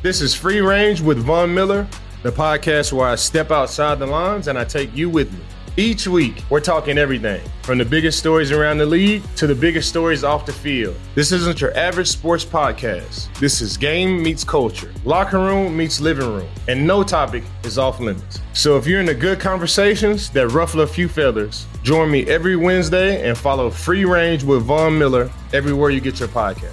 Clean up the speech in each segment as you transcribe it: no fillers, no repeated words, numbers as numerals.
This is Free Range with Von Miller, the podcast where I step outside the lines and I take you with me. Each week, we're talking everything from the biggest stories around the league to the biggest stories off the field. This isn't your average sports podcast. This is game meets culture, locker room meets living room, and no topic is off limits. So if you're into good conversations that ruffle a few feathers, join me every Wednesday and follow Free Range with Von Miller everywhere you get your podcast.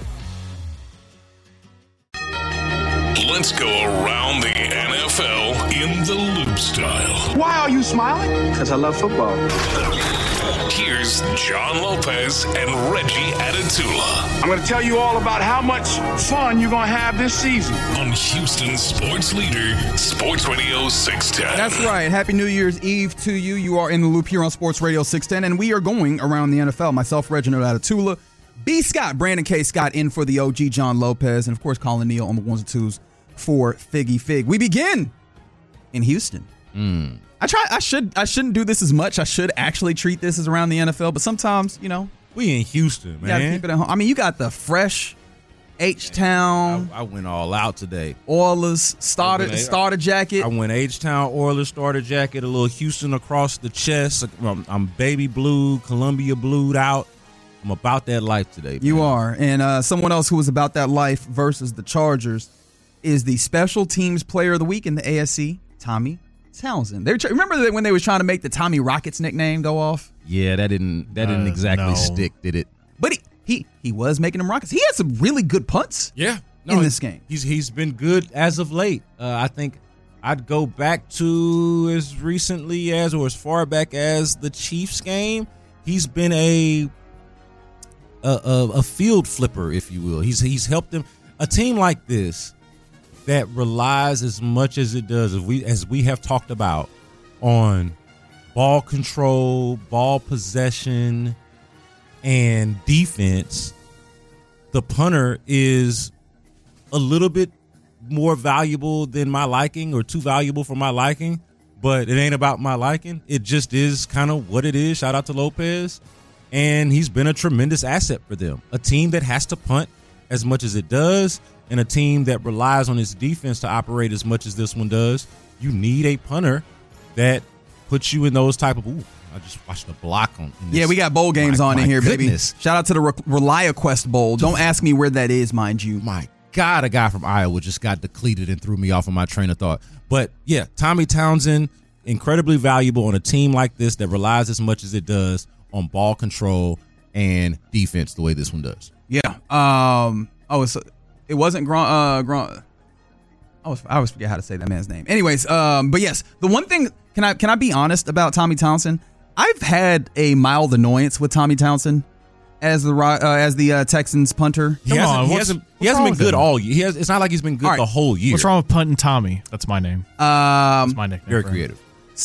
Let's go around the NFL in the loop style. Why are you smiling? Because I love football. Here's John Lopez and Reggie Atatula. I'm going to tell you all about how much fun you're going to have this season. On Houston sports leader, Sports Radio 610. That's right. Happy New Year's Eve to you. You are in the loop here on Sports Radio 610, and we are going around the NFL. Myself, Reginald Atatula, B. Scott, Brandon K. Scott in for the OG John Lopez, and of course, Colin Neal on the ones and twos for Figgy Fig. We begin in Houston. I shouldn't do this as much. I should actually treat this as around the NFL, but sometimes, you know, we in Houston, man. You gotta keep it at home. I mean, you got the fresh H-Town. I went all out today. Oilers starter jacket. I went H-Town Oilers starter jacket, a little Houston across the chest. I'm baby blue, Columbia blued out. I'm about that life today, man. You are. And someone else who was about that life versus the Chargers is the special teams player of the week in the AFC, Tommy Townsend. Remember when they was trying to make the Tommy Rockets nickname go off? Yeah, that didn't exactly stick, did it? But he was making them Rockets. He had some really good punts. In this game. He's been good as of late. I think I'd go back to as recently as or as far back as the Chiefs game. He's been a field flipper, if you will. He's helped them. A team like this that relies as much as it does, as we have talked about, on ball control, ball possession, and defense, the punter is a little bit more valuable than my liking, or too valuable for my liking, but it ain't about my liking. It just is kind of what it is. Shout out to Lopez. And he's been a tremendous asset for them. A team that has to punt as much as it does, and a team that relies on its defense to operate as much as this one does. You need a punter that puts you in those type of, I just watched the block on. Yeah, we got bowl games on in here, goodness. Baby. Shout out to the ReliaQuest Bowl. Don't ask me where that is, mind you. My God, a guy from Iowa just got depleted and threw me off of my train of thought. But yeah, Tommy Townsend, incredibly valuable on a team like this that relies as much as it does on ball control and defense the way this one does. Yeah. It wasn't Gron. I always forget how to say that man's name. Anyways, but yes, the one thing, can I be honest about Tommy Townsend? I've had a mild annoyance with Tommy Townsend as the Texans punter. He hasn't been good all year. It's not like he's been good the whole year. What's wrong with punting Tommy? That's my name. That's my nickname. Very creative.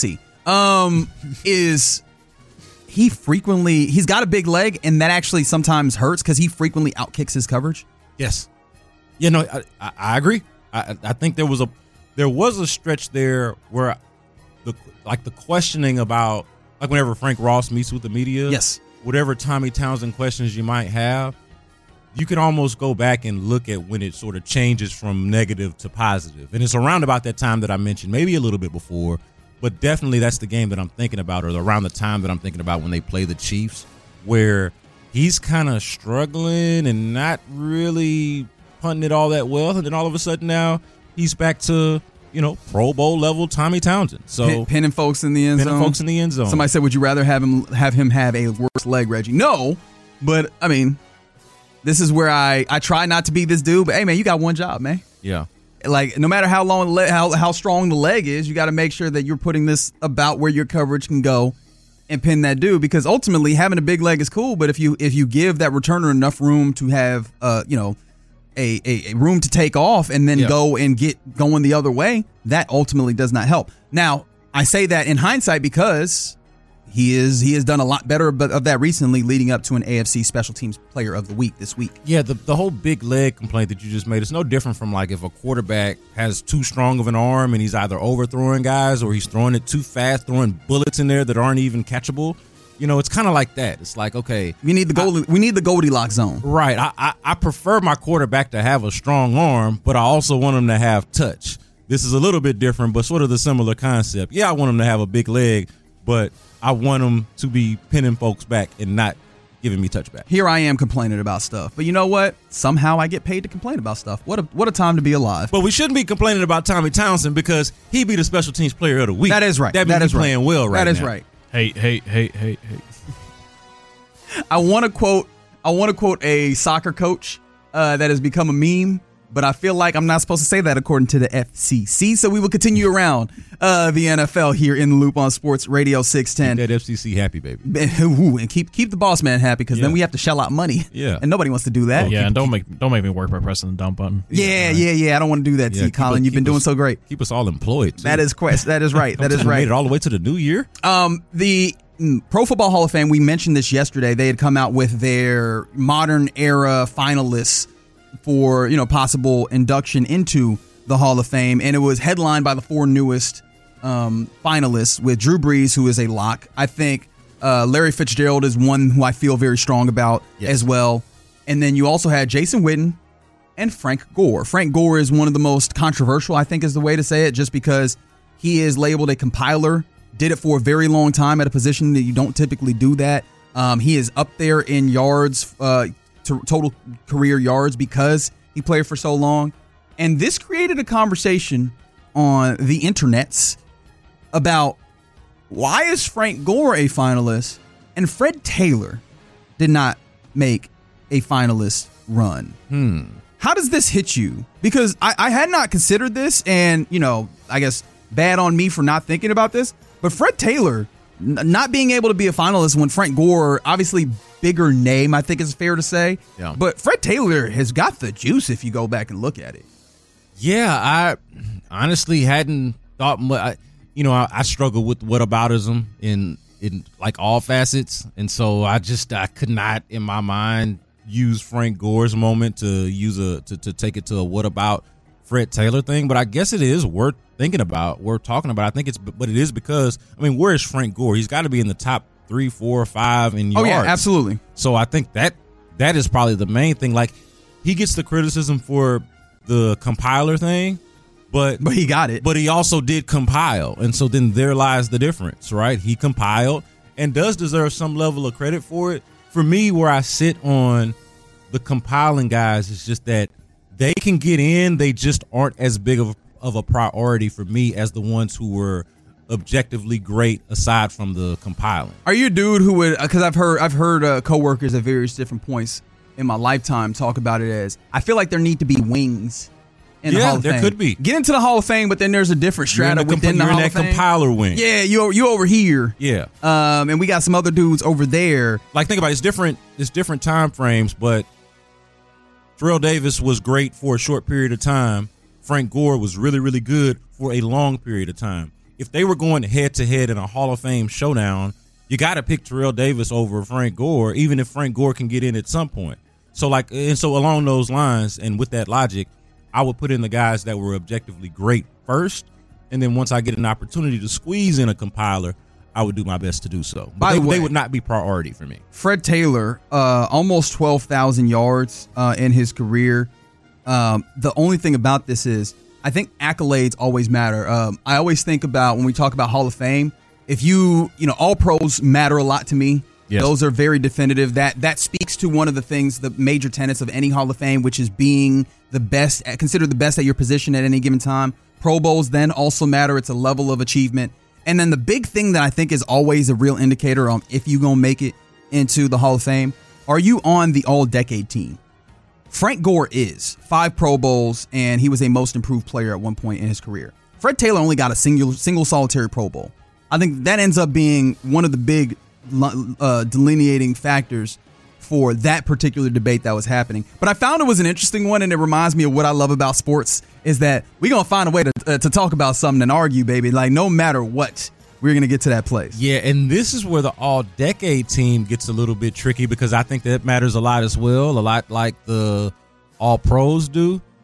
He's got a big leg, and that actually sometimes hurts because he frequently outkicks his coverage. Yes. Yeah, no, I agree. I think there was a stretch there where the questioning about, like whenever Frank Ross meets with the media, yes, whatever Tommy Townsend questions you might have, you can almost go back and look at when it sort of changes from negative to positive. And it's around about that time that I mentioned, maybe a little bit before, but definitely that's the game that I'm thinking about, or around the time that I'm thinking about when they play the Chiefs, where he's kind of struggling and not really punting it all that well, and then all of a sudden now he's back to, Pro Bowl level Tommy Townsend. So pinning folks in the end zone. Somebody said, would you rather have him have a worse leg, Reggie? No, but I mean, this is where I try not to be this dude, but hey man, you got one job, man. Yeah. Like, no matter how long, how strong the leg is, you got to make sure that you're putting this about where your coverage can go and pin that dude, because ultimately having a big leg is cool, but if you give that returner enough room to have a room to take off and then go and get going the other way, that ultimately does not help. Now, I say that in hindsight because he has done a lot better of that recently, leading up to an AFC Special Teams Player of the Week this week. Yeah, the whole big leg complaint that you just made is no different from like if a quarterback has too strong of an arm and he's either overthrowing guys or he's throwing it too fast, throwing bullets in there that aren't even catchable. It's kind of like that. It's like, okay, we need the Goldilocks zone. Right. I prefer my quarterback to have a strong arm, but I also want him to have touch. This is a little bit different, but sort of the similar concept. Yeah, I want him to have a big leg, but I want him to be pinning folks back and not giving me touchback. Here I am complaining about stuff, but you know what? Somehow I get paid to complain about stuff. What a time to be alive. But we shouldn't be complaining about Tommy Townsend because he be the special teams player of the week. That is right. That means he's playing well right now. That is right. Hey. I want to quote a soccer coach that has become a meme, but I feel like I'm not supposed to say that according to the FCC. So we will continue around the NFL here in the Loop on Sports Radio 610. Keep that FCC happy, baby. And keep the boss man happy, because then we have to shell out money. Yeah, and nobody wants to do that. Yeah, and don't make me work by pressing the dump button. Yeah. I don't want to do that to you, Colin. You've been doing so great. Keep us all employed, too. That is right. That is right. Made it all the way to the new year. The Pro Football Hall of Fame, we mentioned this yesterday. They had come out with their modern era finalists for possible induction into the Hall of Fame, and it was headlined by the 4 newest finalists, with Drew Brees, who is a lock. I think Larry Fitzgerald is one who I feel very strong about as well. And then you also had Jason Witten and Frank Gore. Frank Gore is one of the most controversial, I think is the way to say it, just because he is labeled a compiler, did it for a very long time at a position that you don't typically do that. He is up there in yards, total career yards, because he played for so long. And this created a conversation on the internets about why is Frank Gore a finalist and Fred Taylor did not make a finalist run. How does this hit you? Because I had not considered this, and I guess bad on me for not thinking about this, but Fred Taylor not being able to be a finalist when Frank Gore, obviously bigger name, I think is fair to say. Yeah. But Fred Taylor has got the juice if you go back and look at it. Yeah, I honestly hadn't thought much. I struggle with whataboutism in like all facets, and so I could not in my mind use Frank Gore's moment to take it to a what about Fred Taylor thing. But I guess it is worth thinking about, worth talking about. I think but it is because, where is Frank Gore? He's got to be in the top 3, 4, 5 in yards. Oh yeah, absolutely. So I think that is probably the main thing. Like, he gets the criticism for the compiler thing, but he got it. But he also did compile, and so then there lies the difference, right? He compiled and does deserve some level of credit for it. For me, where I sit on the compiling guys is just that they can get in, they just aren't as big of a priority for me as the ones who were objectively great aside from the compiling. Are you a dude who would, because I've heard coworkers at various different points in my lifetime talk about it as, I feel like there need to be wings in the Hall of Fame. Yeah, there could be. Get into the Hall of Fame, but then there's a different strata within the Hall of Fame. You're in that compiler wing. Yeah, you over here. Yeah. And we got some other dudes over there. Like, think about it. It's different time frames, but Terrell Davis was great for a short period of time. Frank Gore was really, really good for a long period of time. If they were going head-to-head in a Hall of Fame showdown, you got to pick Terrell Davis over Frank Gore, even if Frank Gore can get in at some point. So along those lines, and with that logic, I would put in the guys that were objectively great first, and then once I get an opportunity to squeeze in a compiler, I would do my best to do so. But they would not be priority for me. Fred Taylor, almost 12,000 yards in his career. The only thing about this is, I think accolades always matter. I always think about, when we talk about Hall of Fame, if all pros matter a lot to me. Yes. Those are very definitive. That speaks to one of the things, the major tenets of any Hall of Fame, which is being the best, considered the best at your position at any given time. Pro Bowls then also matter. It's a level of achievement. And then the big thing that I think is always a real indicator on if you're going to make it into the Hall of Fame, are you on the all-decade team? Frank Gore is 5 Pro Bowls, and he was a most improved player at one point in his career. Fred Taylor only got a single solitary Pro Bowl. I think that ends up being one of the big delineating factors for that particular debate that was happening. But I found it was an interesting one, and it reminds me of what I love about sports, is that we're going to find a way to talk about something and argue, baby. Like, no matter what, we're going to get to that place. Yeah, and this is where the all-decade team gets a little bit tricky, because I think that matters a lot as well, a lot like the all-pros do.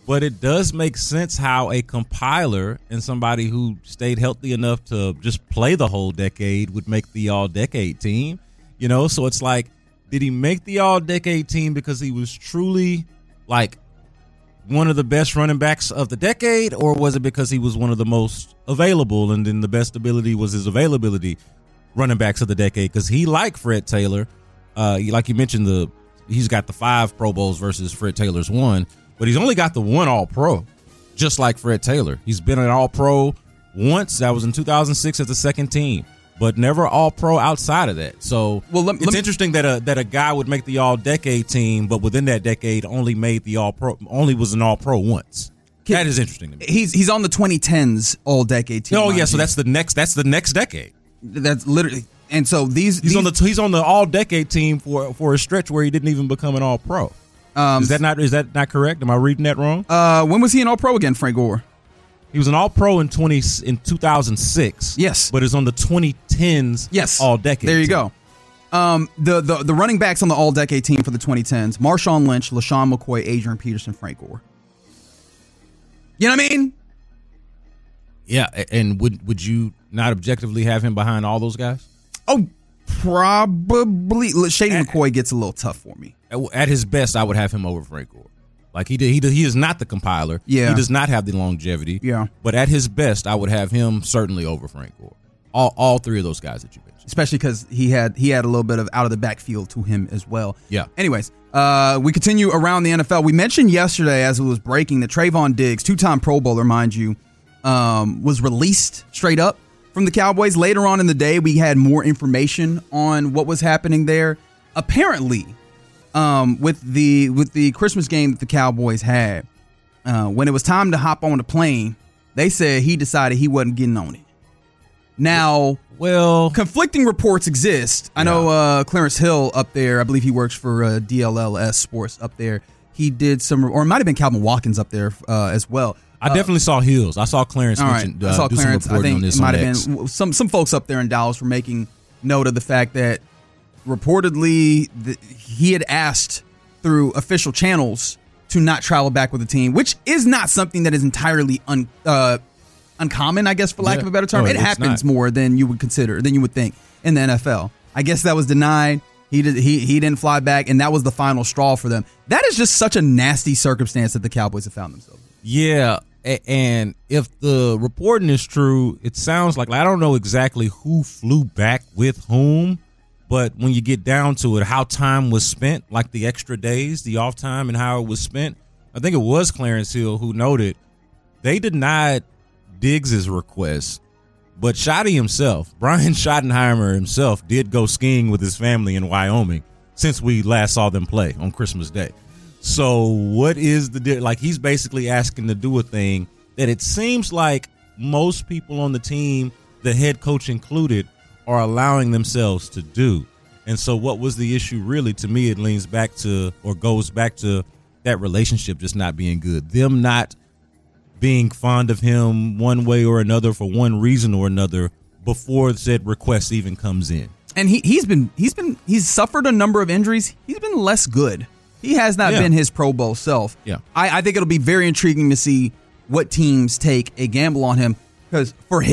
But it does make sense how a compiler and somebody who stayed healthy enough to just play the whole decade would make the all-decade team. So it's like, did he make the all-decade team because he was truly like one of the best running backs of the decade, or was it because he was one of the most available and then the best ability was his availability running backs of the decade? Because he, like Fred Taylor, like you mentioned, he's got the 5 Pro Bowls versus Fred Taylor's 1. But he's only got the 1 All-Pro, just like Fred Taylor. He's been an All-Pro once. That was in 2006 as the second team, but never All-Pro outside of that. So it's interesting that a guy would make the All-Decade team, but within that decade only made the All-Pro, only was an All-Pro once. That is interesting to me. He's on the 2010s All-Decade team. Oh yeah, so that's the next decade. That's literally, and so he's on the All-Decade team for a stretch where he didn't even become an All-Pro. Is that not correct? Am I reading that wrong? When was he an All-Pro again, Frank Gore? He was an All-Pro in 2006. Yes, but is on the 2010s. Yes, All-Decade. There you team. go. The running backs on the All-Decade team for the 2010s: Marshawn Lynch, LaShawn McCoy, Adrian Peterson, Frank Gore. You know what I mean? Yeah, and would you not objectively have him behind all those guys? Oh, probably. Shady McCoy gets a little tough for me. At his best, I would have him over Frank Gore. Like he is not the compiler. Yeah. He does not have the longevity. Yeah. But at his best, I would have him certainly over Frank Gore. All 3 of those guys that you mentioned. Especially because he had a little bit of out of the backfield to him as well. Yeah. Anyways, we continue around the NFL. We mentioned yesterday as it was breaking that Trayvon Diggs, 2-time Pro Bowler, mind you, was released straight up from the Cowboys. Later on in the day, we had more information on what was happening there. Apparently, with the Christmas game that the Cowboys had, when it was time to hop on the plane, they said he decided he wasn't getting on it. Now, well, conflicting reports exist. I know Clarence Hill up there, I believe he works for DLLS Sports up there. He did some, or it might have been Calvin Watkins up there as well. I definitely saw Hills. I saw Clarence mention, I saw do Clarence. some reporting on this. It might have been some folks up there in Dallas were making note of the fact that reportedly he had asked through official channels to not travel back with the team, which is not something that is entirely uncommon, I guess, for lack of a better term. It happens more than you would consider, than you would think in the NFL. I guess that was denied. He didn't fly back, and that was the final straw for them. That is just such a nasty circumstance that the Cowboys have found themselves in. Yeah, and if the reporting is true, it sounds like I don't know exactly who flew back with whom, but when you get down to it, how time was spent, like the extra days, the off time, and how it was spent, I think it was Clarence Hill who noted they denied Diggs' request, but Schotty himself, Brian Schottenheimer himself, did go skiing with his family in Wyoming since we last saw them play on Christmas Day. So what is he's basically asking to do a thing that it seems like most people on the team, the head coach included, are allowing themselves to do. And so what was the issue really? To me, it leans back to, or goes back to, that relationship just not being good. Them not being fond of him one way or another for one reason or another before said request even comes in. And he's suffered a number of injuries. He's been less good. He has not been his Pro Bowl self. Yeah. I think it'll be very intriguing to see what teams take a gamble on him, because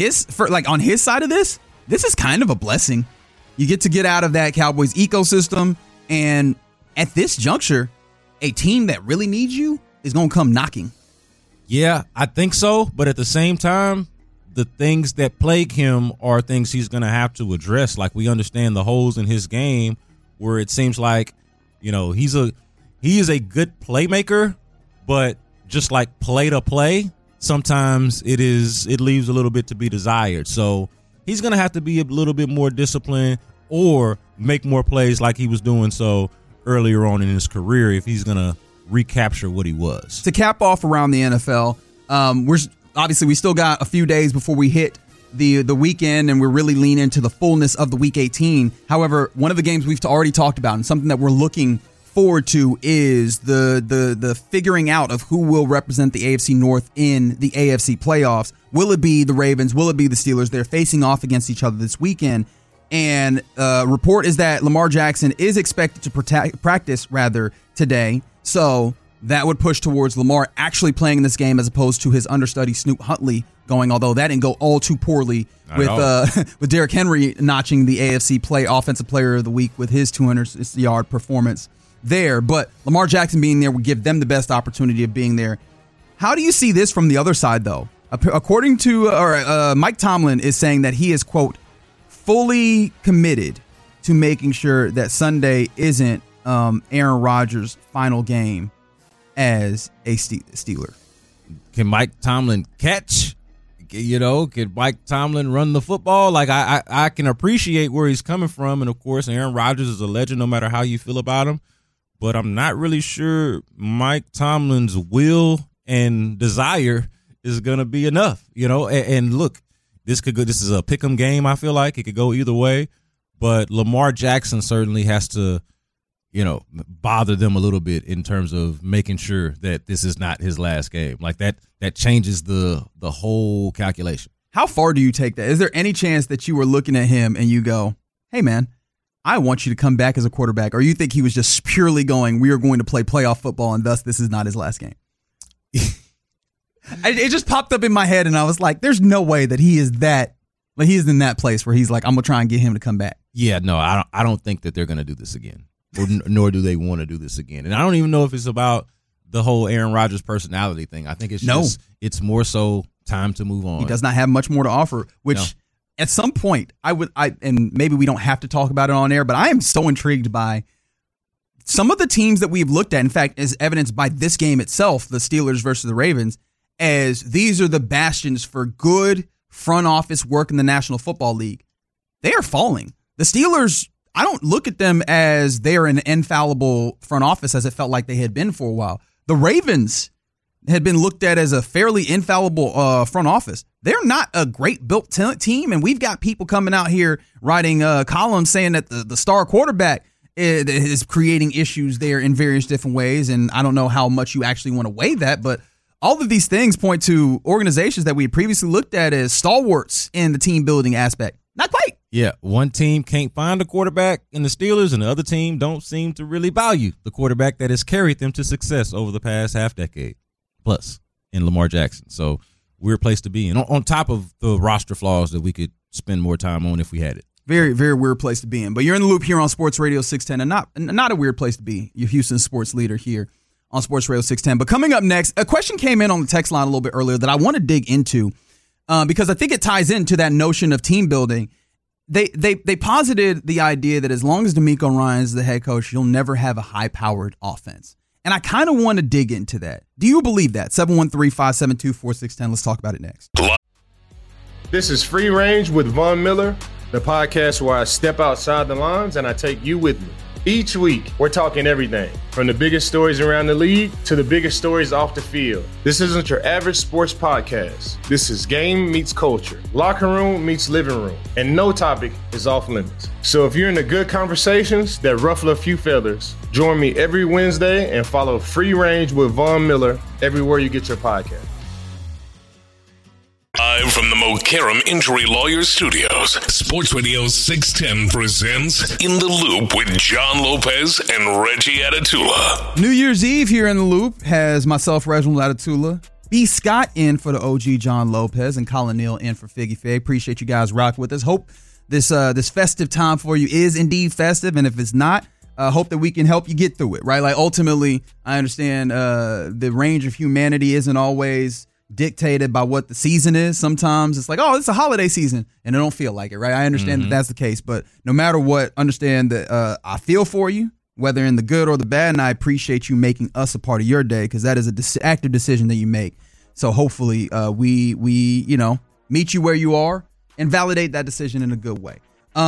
on his side of this is kind of a blessing. You get to get out of that Cowboys ecosystem, and at this juncture, a team that really needs you is going to come knocking. Yeah, I think so. But at the same time, the things that plague him are things he's going to have to address. Like, we understand the holes in his game where it seems like, he is a good playmaker, but just like play to play, sometimes it leaves a little bit to be desired. So he's going to have to be a little bit more disciplined or make more plays like he was doing so earlier on in his career if he's going to recapture what he was. To cap off around the NFL, we still got a few days before we hit the weekend, and we're really leaning into the fullness of the Week 18. However, one of the games we've already talked about and something that we're looking forward to is the figuring out of who will represent the AFC North in the AFC playoffs. Will it be the Ravens? Will it be the Steelers? They're facing off against each other this weekend. And report is that Lamar Jackson is expected to practice today. So that would push towards Lamar actually playing in this game as opposed to his understudy Snoop Huntley going, although that didn't go all too poorly with Derrick Henry notching the AFC Offensive Player of the Week with his 200-yard performance there. But Lamar Jackson being there would give them the best opportunity of being there. How do you see this from the other side, though? According to Mike Tomlin is saying that he is, quote, fully committed to making sure that Sunday isn't Aaron Rodgers' final game as a Steeler. Can Mike Tomlin catch? Can Mike Tomlin run the football? Like, I can appreciate where he's coming from. And, of course, Aaron Rodgers is a legend no matter how you feel about him. But I'm not really sure Mike Tomlin's will and desire is going to be enough, And look, this is a pick'em game, I feel like. It could go either way. But Lamar Jackson certainly has to, bother them a little bit in terms of making sure that this is not his last game. Like that changes the whole calculation. How far do you take that? Is there any chance that you were looking at him and you go, hey, man, I want you to come back as a quarterback? Or you think he was just purely going, we are going to play playoff football and thus this is not his last game? It just popped up in my head and I was like, there's no way that he is in that place where he's like, I'm going to try and get him to come back. Yeah, no, I don't think that they're going to do this again. Nor do they want to do this again. And I don't even know if it's about the whole Aaron Rodgers personality thing. I think it's more so time to move on. He does not have much more to offer, which at some point and maybe we don't have to talk about it on air, but I am so intrigued by some of the teams that we've looked at. In fact, as evidenced by this game itself, the Steelers versus the Ravens, as these are the bastions for good front office work in the National Football League. They are falling. The Steelers, I don't look at them as they are an infallible front office as it felt like they had been for a while. The Ravens had been looked at as a fairly infallible front office. They're not a great built team, and we've got people coming out here writing columns saying that the star quarterback is creating issues there in various different ways, and I don't know how much you actually want to weigh that, but all of these things point to organizations that we had previously looked at as stalwarts in the team building aspect. Not quite. Yeah, one team can't find a quarterback in the Steelers, and the other team don't seem to really value the quarterback that has carried them to success over the past half decade plus in Lamar Jackson. So weird place to be in, on top of the roster flaws that we could spend more time on if we had it. Very, very weird place to be in. But you're in the loop here on Sports Radio 610, and not a weird place to be. You're Houston's sports leader here on Sports Radio 610. But coming up next, a question came in on the text line a little bit earlier that I want to dig into because I think it ties into that notion of team building. They posited the idea that as long as DeMeco Ryans is the head coach, you'll never have a high-powered offense. And I kind of want to dig into that. Do you believe that? 713-572-4610. Let's talk about it next. This is Free Range with Von Miller, the podcast where I step outside the lines and I take you with me. Each week, we're talking everything from the biggest stories around the league to the biggest stories off the field. This isn't your average sports podcast. This is game meets culture, locker room meets living room, and no topic is off limits. So if you're into good conversations that ruffle a few feathers, join me every Wednesday and follow Free Range with Von Miller everywhere you get your podcast. Live from the Mokaram Injury Lawyers Studios, Sports Radio 610 presents In the Loop with John Lopez and Reggie Atatula. New Year's Eve here in the Loop has myself, Reginald Atatula, B. Scott in for the OG John Lopez, and Colin Neal in for Figgy Fig. Appreciate you guys rocking with us. Hope this festive time for you is indeed festive, and if it's not, hope that we can help you get through it, right? Like ultimately, I understand the range of humanity isn't always dictated by what the season is. Sometimes it's like, oh, it's a holiday season, and it don't feel like it, right? I understand that that's the case, but no matter what, understand that I feel for you, whether in the good or the bad, and I appreciate you making us a part of your day because that is an active decision that you make. So hopefully we meet you where you are and validate that decision in a good way.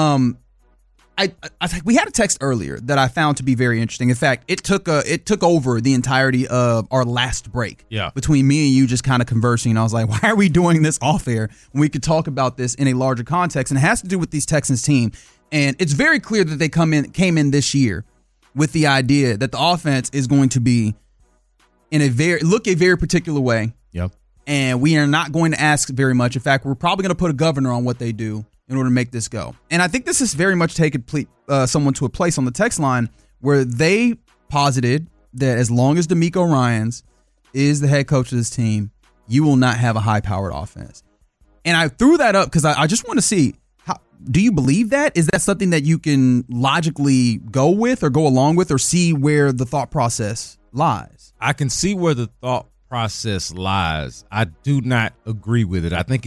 I think we had a text earlier that I found to be very interesting. In fact, it took over the entirety of our last break. Yeah. Between me and you just kind of conversing. I was like, why are we doing this off air when we could talk about this in a larger context? And it has to do with these Texans team. And it's very clear that they came in this year with the idea that the offense is going to be in a very particular way. Yep. And we are not going to ask very much. In fact, we're probably going to put a governor on what they do in order to make this go. And I think this has very much taken someone to a place on the text line where they posited that as long as DeMeco Ryans is the head coach of this team, you will not have a high-powered offense. And I threw that up because I just want to see, do you believe that? Is that something that you can logically go with or go along with or see where the thought process lies? I can see where the thought process lies. I do not agree with it. I think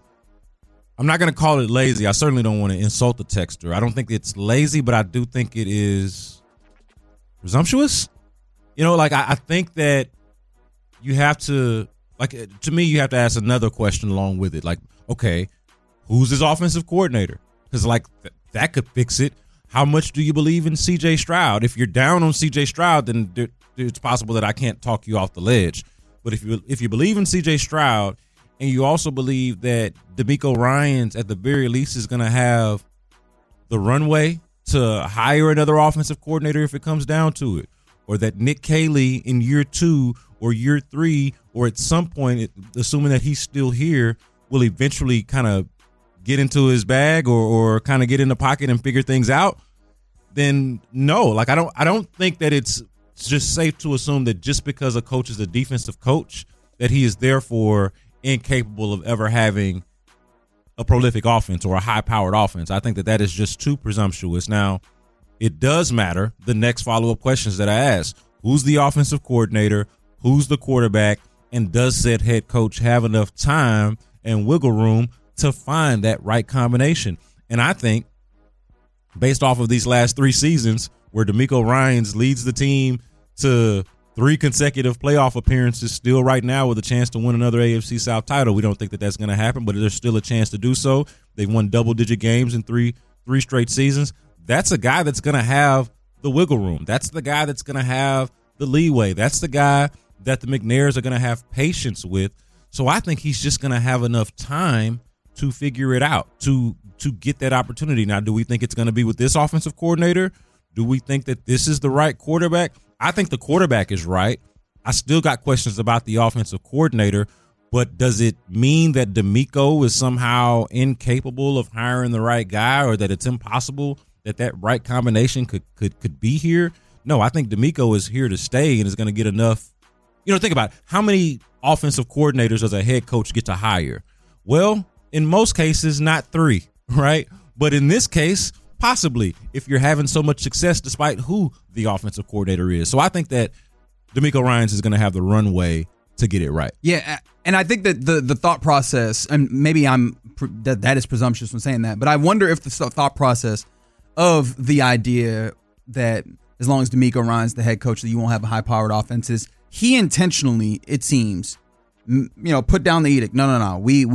I'm not going to call it lazy. I certainly don't want to insult the texter. I don't think it's lazy, but I do think it is presumptuous. I think that you have to, to me, you have to ask another question along with it. Okay, who's his offensive coordinator? Because that could fix it. How much do you believe in C.J. Stroud? If you're down on C.J. Stroud, then it's possible that I can't talk you off the ledge. But if you believe in C.J. Stroud and you also believe that DeMeco Ryans at the very least is going to have the runway to hire another offensive coordinator if it comes down to it, or that Nick Caley in year 2 or year 3 or at some point, assuming that he's still here, will eventually kind of get into his bag or kind of get in the pocket and figure things out, then no. I don't think that it's just safe to assume that just because a coach is a defensive coach that he is therefore incapable of ever having a prolific offense or a high-powered offense. I think that is just too presumptuous. Now, it does matter the next follow-up questions that I ask. Who's the offensive coordinator? Who's the quarterback? And does said head coach have enough time and wiggle room to find that right combination? And I think, based off of these last 3 seasons where DeMeco Ryans leads the team to 3 consecutive playoff appearances still right now with a chance to win another AFC South title. We don't think that that's going to happen, but there's still a chance to do so. They've won double-digit games in three straight seasons. That's a guy that's going to have the wiggle room. That's the guy that's going to have the leeway. That's the guy that the McNairs are going to have patience with. So I think he's just going to have enough time to figure it out, to get that opportunity. Now, do we think it's going to be with this offensive coordinator? Do we think that this is the right quarterback? I think the quarterback is right. I still got questions about the offensive coordinator, but does it mean that DeMeco is somehow incapable of hiring the right guy, or that it's impossible that right combination could be here? No, I think DeMeco is here to stay and is going to get enough. Think about it. How many offensive coordinators does a head coach get to hire? Well, in most cases, not 3, right? But in this case, possibly, if you're having so much success despite who the offensive coordinator is. So I think that DeMeco Ryans is going to have the runway to get it right. Yeah, and I think that the thought process, and maybe that is presumptuous when saying that, but I wonder if the thought process of the idea that as long as DeMeco Ryans the head coach, that you won't have a high-powered offense is he intentionally, it seems, put down the edict. No. We're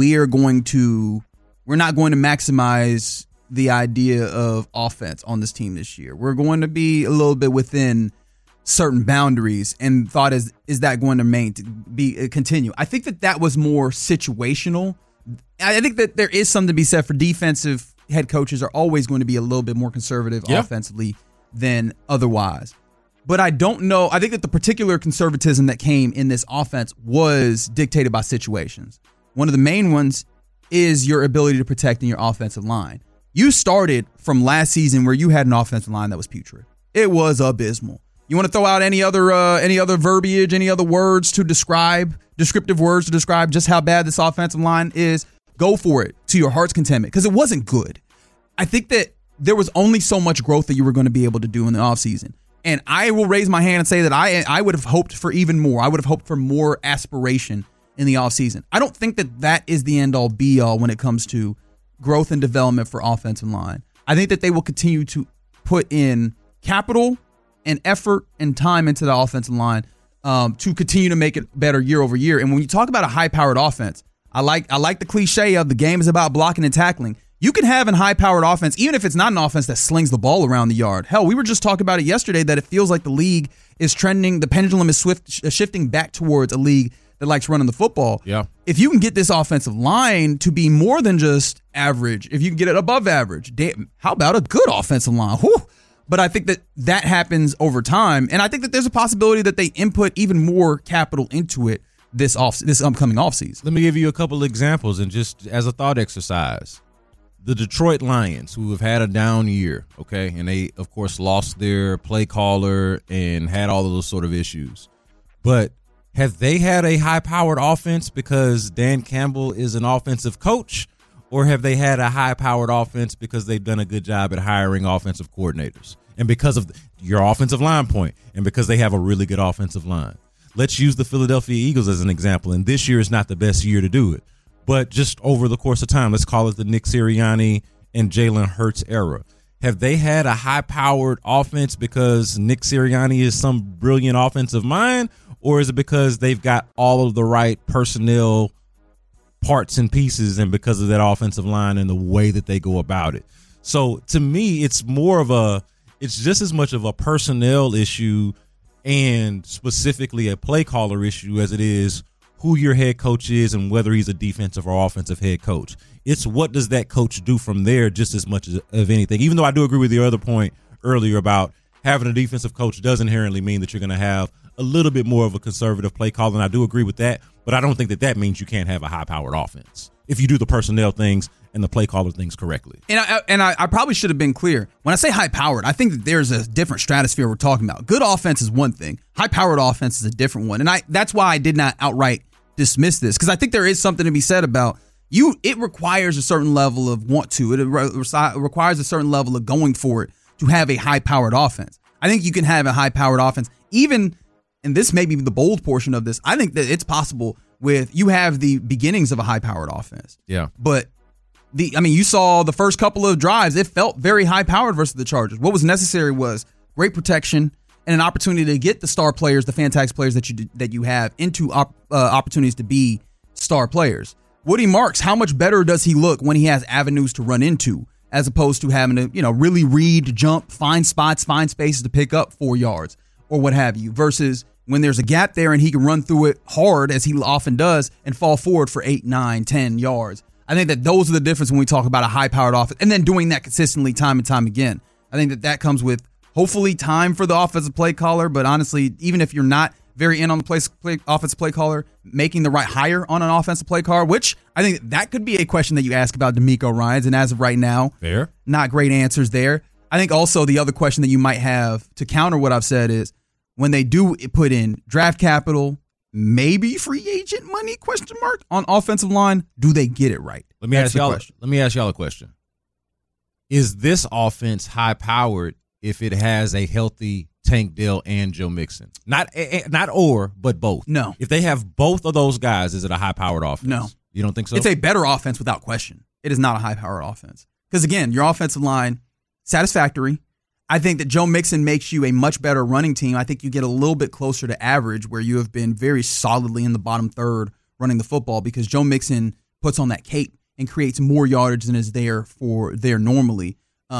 not going to maximize the idea of offense on this team this year. We're going to be a little bit within certain boundaries, and thought is that going to continue? I think that was more situational. I think that there is something to be said for defensive head coaches are always going to be a little bit more conservative offensively than otherwise. But I don't know. I think that the particular conservatism that came in this offense was dictated by situations. One of the main ones is your ability to protect in your offensive line. You started from last season where you had an offensive line that was putrid. It was abysmal. You want to throw out any other verbiage, any other descriptive words to describe just how bad this offensive line is? Go for it to your heart's contentment, because it wasn't good. I think that there was only so much growth that you were going to be able to do in the offseason. And I will raise my hand and say that I would have hoped for even more. I would have hoped for more aspiration in the offseason. I don't think that is the end-all, be-all when it comes to growth and development for offensive line. I think that they will continue to put in capital and effort and time into the offensive line to continue to make it better year over year. And when you talk about a high-powered offense, I like the cliche of the game is about blocking and tackling. You can have a high-powered offense, even if it's not an offense that slings the ball around the yard. Hell, we were just talking about it yesterday that it feels like the league is trending, the pendulum is shifting back towards a league that likes running the football. Yeah. If you can get this offensive line to be more than just average, if you can get it above average, damn, how about a good offensive line? Whew. But I think that happens over time, and I think that there's a possibility that they input even more capital into it this upcoming offseason. Let me give you a couple of examples, and just as a thought exercise. the Detroit Lions, who have had a down year, okay, and they, of course, lost their play caller and had all of those sort of issues. But have they had a high-powered offense because Dan Campbell is an offensive coach, or have they had a high-powered offense because they've done a good job at hiring offensive coordinators? And because of your offensive line point, and because they have a really good offensive line. Let's use the Philadelphia Eagles as an example, and this year is not the best year to do it. But just over the course of time, let's call it the Nick Sirianni and Jalen Hurts era. Have they had a high-powered offense because Nick Sirianni is some brilliant offensive mind, or is it because they've got all of the right personnel parts and pieces and because of that offensive line and the way that they go about it? So to me, it's just as much of a personnel issue and specifically a play caller issue as it is who your head coach is and whether he's a defensive or offensive head coach. It's what does that coach do from there just as much as of anything. Even though I do agree with your other point earlier about having a defensive coach does inherently mean that you're going to have a little bit more of a conservative play call, and I do agree with that, but I don't think that means you can't have a high-powered offense if you do the personnel things and the play caller things correctly. And I probably should have been clear. When I say high-powered, I think that there's a different stratosphere we're talking about. Good offense is one thing. High-powered offense is a different one. And that's why I did not outright dismiss this, because I think there is something to be said about it requires a certain level of want to. It requires a certain level of going for it to have a high-powered offense. I think you can have a high-powered offense, even, and this may be the bold portion of this, I think that it's possible with you have the beginnings of a high-powered offense. Yeah. But you saw the first couple of drives, it felt very high-powered versus the Chargers. What was necessary was great protection and an opportunity to get the star players, the fantastic players that you have into opportunities to be star players. Woody Marks, how much better does he look when he has avenues to run into, as opposed to having to, really read, jump, find spots, find spaces to pick up 4 yards or what have you, versus when there's a gap there and he can run through it hard, as he often does, and fall forward for 8, 9, 10 yards. I think that those are the difference when we talk about a high-powered offense, and then doing that consistently time and time again. I think that comes with hopefully time for the offensive play caller, but honestly, even if you're not very in on the offensive play caller, making the right hire on an offensive play caller, which I think that could be a question that you ask about DeMeco Ryans, and as of right now, fair, not great answers there. I think also the other question that you might have to counter what I've said is when they do put in draft capital, maybe free agent money, on offensive line, do they get it right? Let me ask y'all a question. Is this offense high-powered if it has a healthy Tank Dell and Joe Mixon? Not but both. No. If they have both of those guys, is it a high-powered offense? No. You don't think so? It's a better offense without question. It is not a high-powered offense. Because, again, your offensive line, satisfactory. I think that Joe Mixon makes you a much better running team. I think you get a little bit closer to average, where you have been very solidly in the bottom third running the football, because Joe Mixon puts on that cape and creates more yardage than is there normally.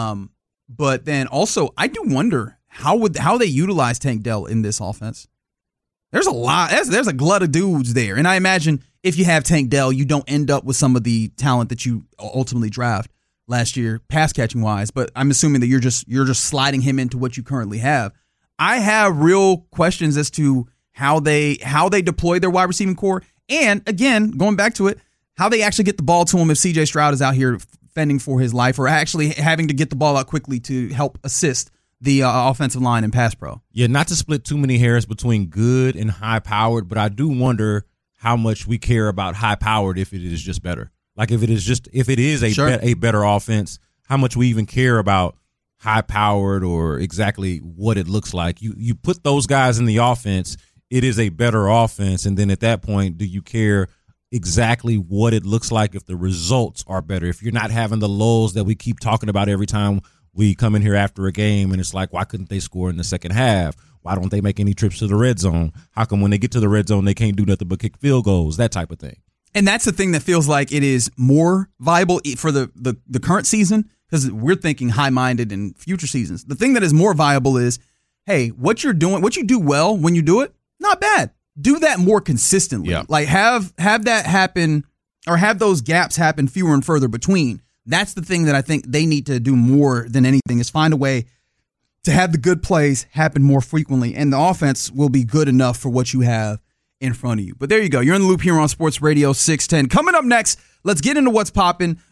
But then also, I do wonder how they utilize Tank Dell in this offense. There's a lot. There's a glut of dudes there, and I imagine if you have Tank Dell, you don't end up with some of the talent that you ultimately draft last year, pass catching wise. But I'm assuming that you're just sliding him into what you currently have. I have real questions as to how they deploy their wide receiving core, and again, going back to it, how they actually get the ball to him if CJ Stroud is out here fending for his life, or actually having to get the ball out quickly to help assist the offensive line and pass pro. Yeah, not to split too many hairs between good and high-powered, but I do wonder how much we care about high-powered if it is just better. Like if it is a better offense, how much we even care about high-powered or exactly what it looks like. You put those guys in the offense, it is a better offense, and then at that point, do you care exactly what it looks like if the results are better? If you're not having the lulls that we keep talking about every time we come in here after a game and it's like, why couldn't they score in the second half? Why don't they make any trips to the red zone? How come when they get to the red zone, they can't do nothing but kick field goals? That type of thing. And that's the thing that feels like it is more viable for the current season, because we're thinking high-minded in future seasons. The thing that is more viable is, hey, what you're doing, what you do well when you do it, not bad. Do that more consistently. Yeah. Like have that happen, or have those gaps happen fewer and further between. That's the thing that I think they need to do more than anything, is find a way to have the good plays happen more frequently, and the offense will be good enough for what you have in front of you. But there you go. You're in the loop here on Sports Radio 610. Coming up next, let's get into what's popping.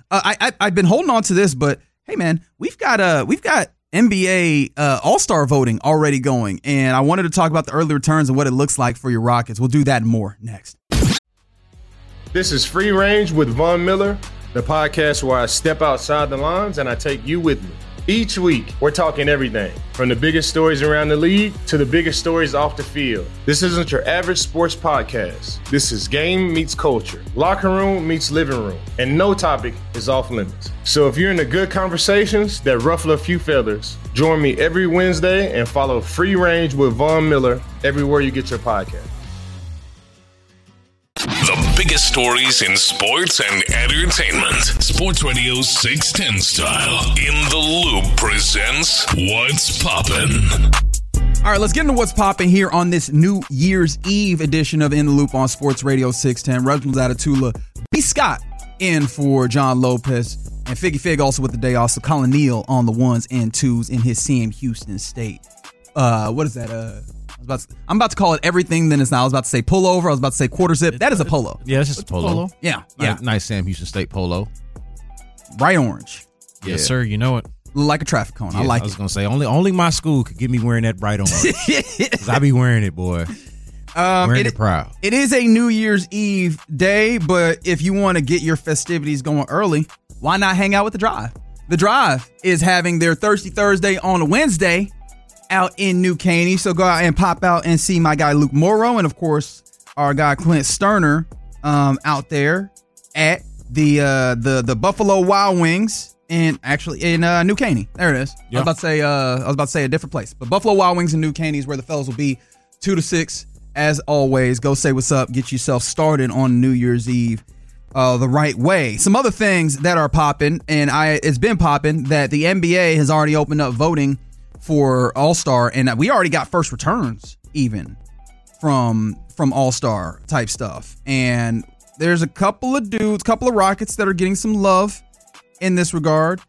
I've been holding on to this, but hey, man, we've got NBA All-Star voting already going, and I wanted to talk about the early returns and what it looks like for your Rockets. We'll do that and more next. This is Free Range with Von Miller, the podcast where I step outside the lines and I take you with me. Each week, we're talking everything from the biggest stories around the league to the biggest stories off the field. This isn't your average sports podcast. This is game meets culture, locker room meets living room, and no topic is off limits. So if you're into good conversations that ruffle a few feathers, join me every Wednesday and follow Free Range with Von Miller everywhere you get your podcast. The biggest stories in sports and entertainment. Sports Radio 610 style. In the Loop presents What's Poppin'. All right, let's get into what's popping here on this New Year's Eve edition of In the Loop on Sports Radio 610. Reginald Atatula, B. Scott in for John Lopez, and Figgy Fig also with the day off. So Colin Neal on the ones and twos in his Sam Houston state. What is that? I'm about to call it everything then it's not. I was about to say pullover. I was about to say quarter zip. That is a polo. Yeah, it's just a polo. Yeah. Nice Sam Houston State polo. Bright orange. Yes, sir. You know it. Like a traffic cone. Yeah, I like it. I was going to say, only my school could get me wearing that bright orange. Because I be wearing it, boy. Wearing it proud. It is a New Year's Eve day, but if you want to get your festivities going early, why not hang out with The Drive? The Drive is having their Thirsty Thursday on a Wednesday out in New Caney. So go out and pop out and see my guy Luke Morrow and, of course, our guy Clint Sterner out there at the Buffalo Wild Wings in New Caney. There it is. Yeah. I was about to say a different place, but Buffalo Wild Wings in New Caney is where the fellas will be 2 to 6. As always, go say what's up. Get yourself started on New Year's Eve the right way. Some other things that are popping, and it's been popping, that the NBA has already opened up voting for All-Star, and we already got first returns even from All-Star type stuff. And there's a couple of Rockets that are getting some love in this regard.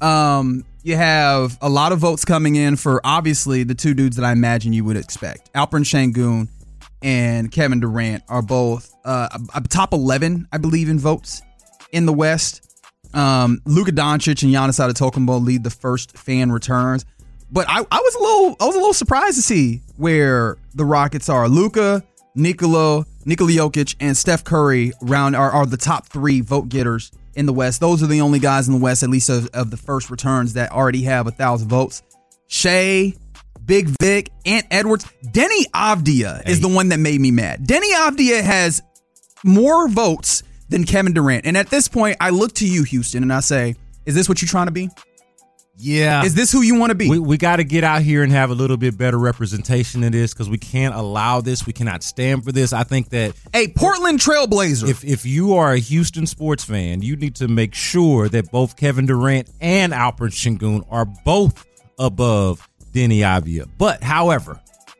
You have a lot of votes coming in for obviously the two dudes that I imagine you would expect. Alperen Sengun and Kevin Durant are both top 11, I believe, in votes in the West. Luka Doncic and Giannis Antetokounmpo lead the first fan returns. But I was a little surprised to see where the Rockets are. Luka, Nikola Jokic, and Steph Curry are the top 3 vote getters in the West. Those are the only guys in the West, at least of the first returns, that already have 1,000 votes. Shea, Big Vic, Ant Edwards. Denny Avdia is the one that made me mad. Denny Avdia has more votes than Kevin Durant. And at this point, I look to you, Houston, and I say, is this what you're trying to be? Yeah. Is this who you want to be? We got to get out here and have a little bit better representation of this, because we can't allow this. We cannot stand for this. I think that a Portland Trailblazer. If you are a Houston sports fan, you need to make sure that both Kevin Durant and Alperen Sengun are both above Denny Avdia. But however,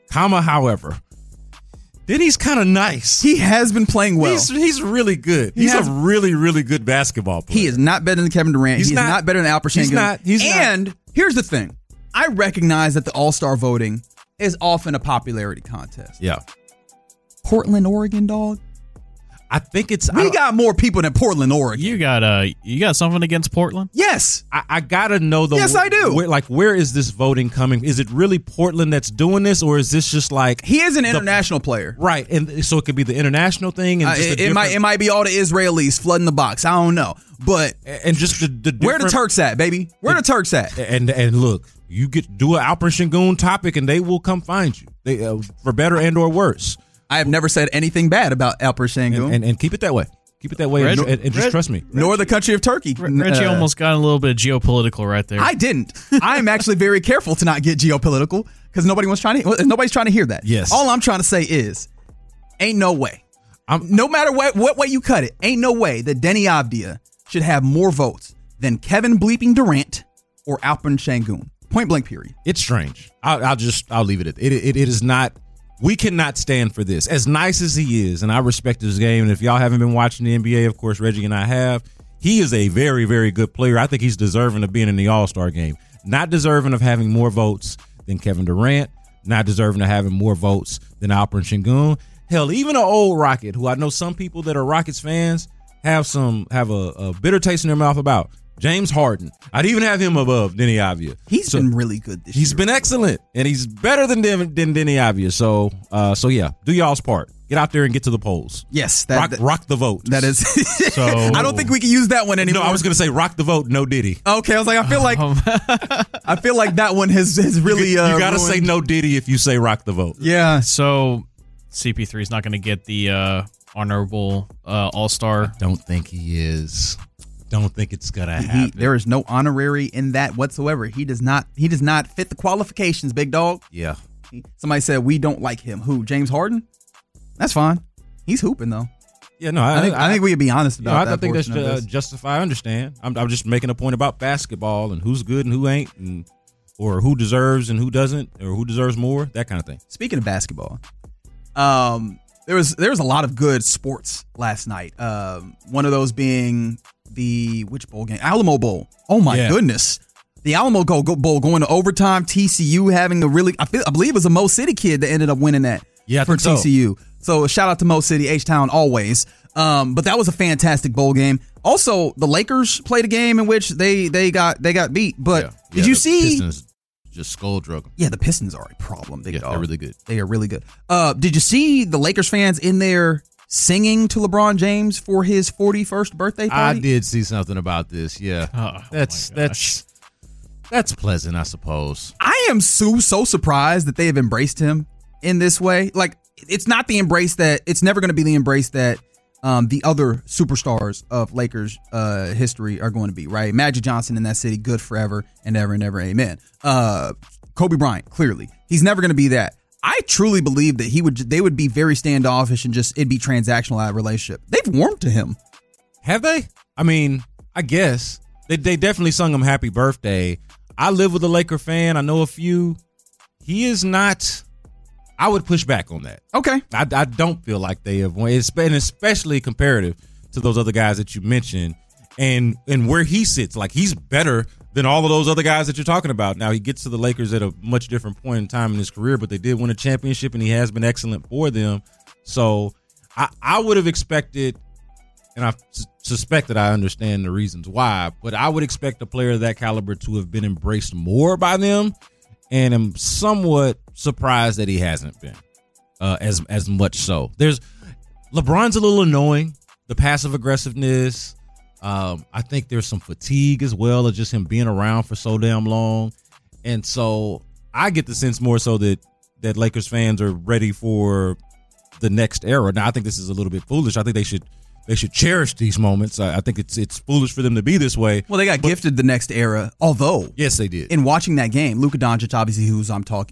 Denny's kind of nice. He has been playing well. He's really good. He's a really, really good basketball player. He is not better than Kevin Durant. He's not better than Alperen Sengun. He's not. And here's the thing. I recognize that the All-Star voting is often a popularity contest. Yeah. Portland, Oregon, dog. I think we got more people than Portland, Oregon. You got something against Portland? Yes. I gotta know though. Yes, I do. Where is this voting coming? Is it really Portland that's doing this, or is this just like he is an international player, right? And so it could be the international thing, and it might be all the Israelis flooding the box. I don't know, but and just the where the Turks at, baby? Where the Turks at? And look, you do an Alperen Sengun topic, and they will come find you. They for better and or worse. I have never said anything bad about Alperen Sengun. And keep it that way. Keep it that way, and just trust me. Nor the country of Turkey. Reggie almost got a little bit geopolitical right there. I didn't. I'm actually very careful to not get geopolitical because nobody's trying to hear that. Yes. All I'm trying to say is, ain't no way. No matter what way you cut it, ain't no way that Denny Avdia should have more votes than Kevin bleeping Durant or Alperen Sengun. Point blank. Period. It's strange. I'll leave it at it. It is not. We cannot stand for this. As nice as he is, and I respect his game, and if y'all haven't been watching the NBA, of course, Reggie and I have, he is a very, very good player. I think he's deserving of being in the All-Star game. Not deserving of having more votes than Kevin Durant. Not deserving of having more votes than Alperen Sengun. Hell, even an old Rocket, who I know some people that are Rockets fans have a bitter taste in their mouth about James Harden. I'd even have him above Deni Avdija. He's been really good this year. He's been excellent, and he's better than Deni Avdija. So yeah, do y'all's part. Get out there and get to the polls. Yes. Rock the vote. That is. So I don't think we can use that one anymore. No, I was going to say rock the vote, no Diddy. Okay, I was like, I feel like that one has really. You got to say no Diddy if you say rock the vote. Yeah. So CP3 is not going to get the honorable All-Star. Don't think he is. Don't think it's going to happen. There is no honorary in that whatsoever. He does not fit the qualifications, big dog. Yeah. Somebody said we don't like him. Who? James Harden? That's fine. He's hooping though. Yeah, no, I think we can be honest about that. I think that's justified. I understand. I'm just making a point about basketball and who's good and who ain't, or who deserves and who doesn't, or who deserves more, that kind of thing. Speaking of basketball, there was a lot of good sports last night. One of those being which bowl game? Alamo Bowl. Oh my goodness. The Alamo Bowl going to overtime. TCU having I believe it was a Mo City kid that ended up winning that for TCU. So shout out to Mo City, H-Town always. But that was a fantastic bowl game. Also, the Lakers played a game in which they got beat. But did you see? Pistons just skull drug them. Yeah, the Pistons are a problem. Big dog. They're really good. They are really good. Did you see the Lakers fans in there singing to LeBron James for his 41st birthday party? I did see something about this. Yeah, that's pleasant, I suppose. I am so surprised that they have embraced him in this way. Like, it's not the embrace that it's never going to be the embrace that the other superstars of Lakers history are going to be, right? Magic Johnson in that city, good forever and ever and ever, amen. Kobe Bryant, clearly, he's never going to be that. I truly believe that they would be very standoffish and just it'd be transactional, that relationship. They've warmed to him. Have they? I mean, I guess they definitely sung him happy birthday. I live with a Laker fan. I know a few. He is not. I would push back on that. Okay. I don't feel like they have won. It's been especially comparative to those other guys that you mentioned and where he sits. Like, he's better than all of those other guys that you're talking about. Now, he gets to the Lakers at a much different point in time in his career, but they did win a championship, and he has been excellent for them. So I would have expected, and I suspect that I understand the reasons why, but I would expect a player of that caliber to have been embraced more by them, and am somewhat surprised that he hasn't been as much so. LeBron's a little annoying, the passive aggressiveness. I think there's some fatigue as well of just him being around for so damn long. And so I get the sense more so that Lakers fans are ready for the next era. Now, I think this is a little bit foolish. I think they should cherish these moments. I think it's foolish for them to be this way. Well, they got gifted the next era, although yes, they did. In watching that game, Luka Doncic, obviously, who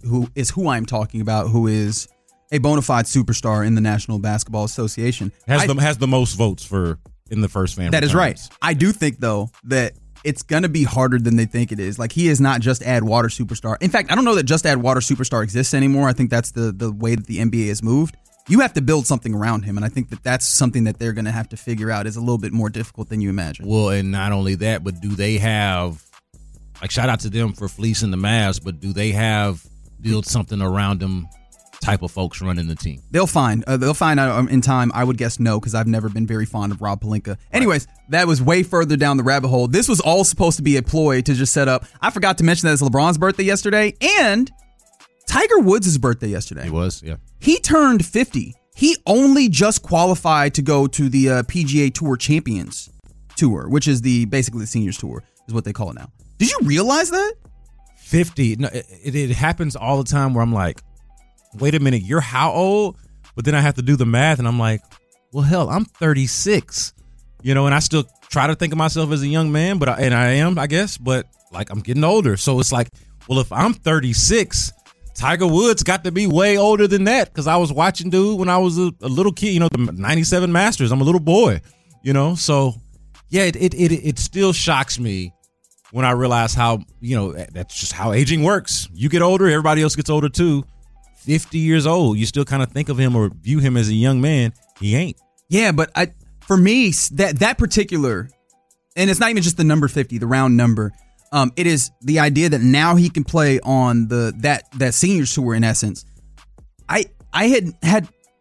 I'm talking about, who is a bona fide superstar in the National Basketball Association, has the most votes for in the first fan. That is right. I do think though that it's gonna be harder than they think it is. Like, he is not just add water superstar. In fact, I don't know that just add water superstar exists anymore. I think that's the way that the NBA has moved. You have to build something around him, and I think that's something that they're going to have to figure out is a little bit more difficult than you imagine. Well, and not only that, but do they have, like, shout out to them for fleecing the Mavs, but do they have build something around them type of folks running the team? They'll find out in time. I would guess no, because I've never been very fond of Rob Pelinka. Anyways, that was way further down the rabbit hole. This was all supposed to be a ploy to just set up. I forgot to mention that it's LeBron's birthday yesterday, and Tiger Woods' birthday yesterday. He was, yeah. He turned 50. He only just qualified to go to the PGA Tour Champions Tour, which is basically the seniors tour, is what they call it now. Did you realize that? 50. No, it happens all the time where I'm like, wait a minute, you're how old? But then I have to do the math, and I'm like, well, hell, I'm 36. And I still try to think of myself as a young man, and I am, I guess, but like, I'm getting older. So it's like, well, if I'm 36, Tiger Woods got to be way older than that, because I was watching dude when I was a little kid, the 97 Masters. I'm a little boy, So, yeah, it still shocks me when I realize how, that's just how aging works. You get older, everybody else gets older too. 50 years old, you still kind of think of him or view him as a young man. He ain't. Yeah, but for me, that particular, and it's not even just the number 50, the round number. It is the idea that now he can play on that seniors tour in essence. I had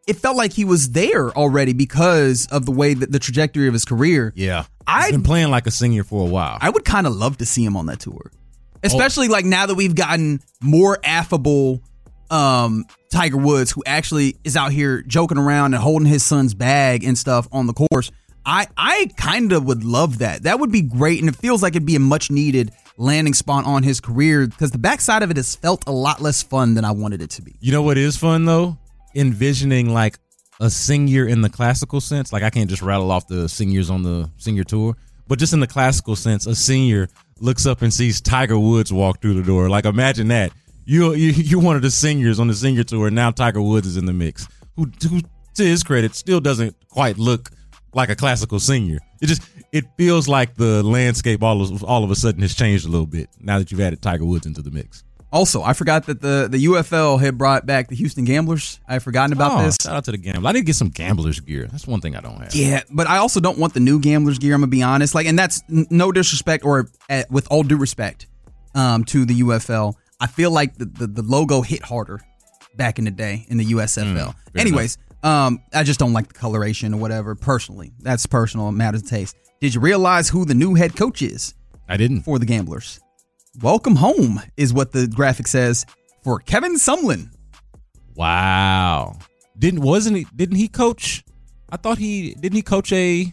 it felt like he was there already because of the way that the trajectory of his career. Yeah. He's been playing like a senior for a while. I would kind of love to see him on that tour. Especially like now that we've gotten more affable Tiger Woods, who actually is out here joking around and holding his son's bag and stuff on the course. I kind of would love that. That would be great, and it feels like it'd be a much needed landing spot on his career because the backside of it has felt a lot less fun than I wanted it to be. You know what is fun though? Envisioning like a senior in the classical sense. Like I can't just rattle off the seniors on the senior tour, but just in the classical sense, a senior looks up and sees Tiger Woods walk through the door. Like imagine that. You're one of the seniors on the senior tour, and now Tiger Woods is in the mix. Who to his credit, still doesn't quite look like a classical senior. It feels like the landscape all of a sudden has changed a little bit now that you've added Tiger Woods into the mix. Also, I forgot that the UFL had brought back the Houston Gamblers. I had forgotten about this. Shout out to the Gamblers. I need to get some Gamblers gear. That's one thing I don't have. Yeah, but I also don't want the new Gamblers gear, I'm going to be honest. And that's no disrespect or with all due respect to the UFL. I feel like the logo hit harder back in the day in the USFL. Anyways, I just don't like the coloration or whatever, personally. That's personal. It matters of taste. Did you realize who the new head coach is? I didn't. For the Gamblers. Welcome home is what the graphic says for Kevin Sumlin. Wow. Didn't he coach? I thought didn't he coach a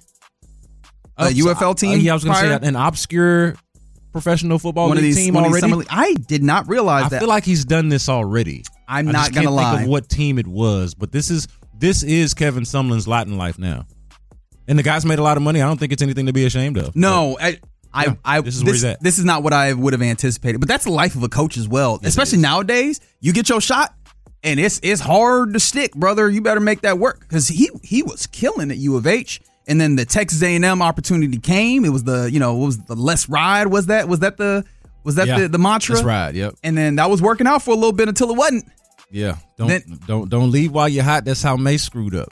UFL team? Yeah, I was going to say an obscure professional football league team already. I did not realize that. I feel like he's done this already. I'm not going to lie. Think of what team it was, but this is Kevin Sumlin's lot in life now. And the guy's made a lot of money. I don't think it's anything to be ashamed of. No, this is where he's at. This is not what I would have anticipated. But that's the life of a coach as well. Yes, especially nowadays. You get your shot, and it's hard to stick, brother. You better make that work. Because he was killing at U of H. And then the Texas A&M opportunity came. It was the let's ride. Was that the mantra? Let's ride, yep. And then that was working out for a little bit until it wasn't. Yeah. Don't leave while you're hot. That's how Mace screwed up.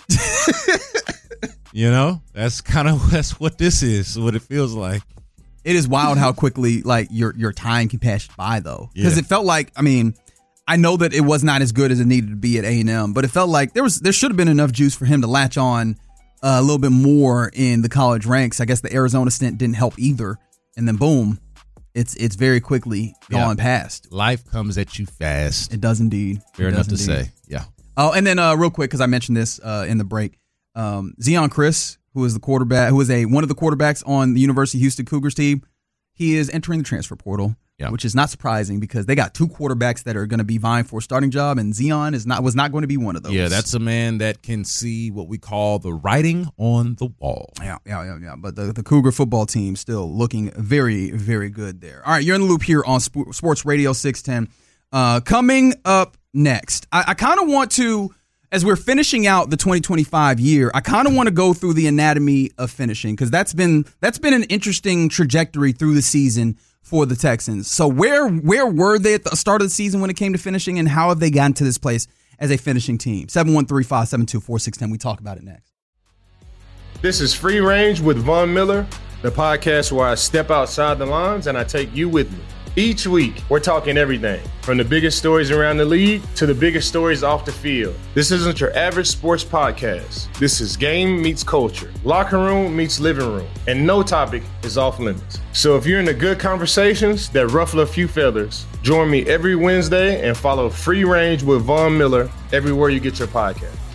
That's what this is, what it feels like. It is wild how quickly like your time can pass by though. Because it felt like, I know that it was not as good as it needed to be at A&M, but it felt like there should have been enough juice for him to latch on a little bit more in the college ranks. I guess the Arizona stint didn't help either. And then boom, it's very quickly gone past. Life comes at you fast. It does indeed. Fair enough to say. Yeah. Oh, and then real quick, because I mentioned this in the break, Zeon Chriss, who is one of the quarterbacks on the University of Houston Cougars team, he is entering the transfer portal, which is not surprising because they got two quarterbacks that are going to be vying for a starting job, and Zeon was not going to be one of those. Yeah, that's a man that can see what we call the writing on the wall. Yeah. But the Cougar football team still looking very, very good there. All right, you're in the loop here on Sports Radio 610. Coming up next, I kind of want to, as we're finishing out the 2025 year, I kind of want to go through the anatomy of finishing because that's been an interesting trajectory through the season for the Texans. So where were they at the start of the season when it came to finishing, and how have they gotten to this place as a finishing team? 713-572-4610. We talk about it next. This is Free Range with Von Miller, the podcast where I step outside the lines and I take you with me. Each week, we're talking everything from the biggest stories around the league to the biggest stories off the field. This isn't your average sports podcast. This is game meets culture, locker room meets living room, and no topic is off limits. So if you're into good conversations that ruffle a few feathers, join me every Wednesday and follow Free Range with Von Miller everywhere you get your podcast.